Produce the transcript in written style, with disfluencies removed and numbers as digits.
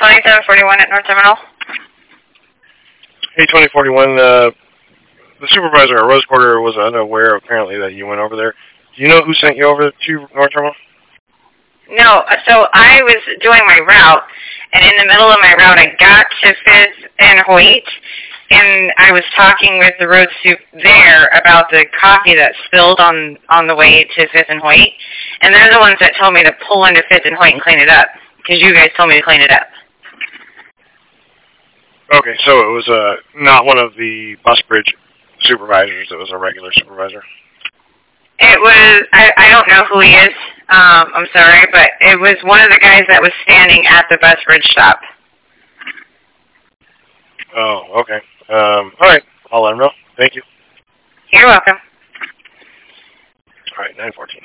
2741 at North Terminal. Hey, 2041, the supervisor at Rose Quarter was unaware, apparently, that you went over there. Do you know who sent you over to North Terminal? No, so I was doing my route, and in the middle of my route, I got to Fifth and Hoyt, and I was talking with the road soup there about the coffee that spilled on the way to Fifth and Hoyt, and they're the ones that told me to pull into Fifth and Hoyt and clean it up, because you guys told me to clean it up. Okay, so it was not one of the bus bridge supervisors. It was a regular supervisor. It was, I don't know who he is, I'm sorry, but it was one of the guys that was standing at the bus bridge stop. Oh, okay. All right, I'll let him know. Thank you. You're welcome. All right, 914.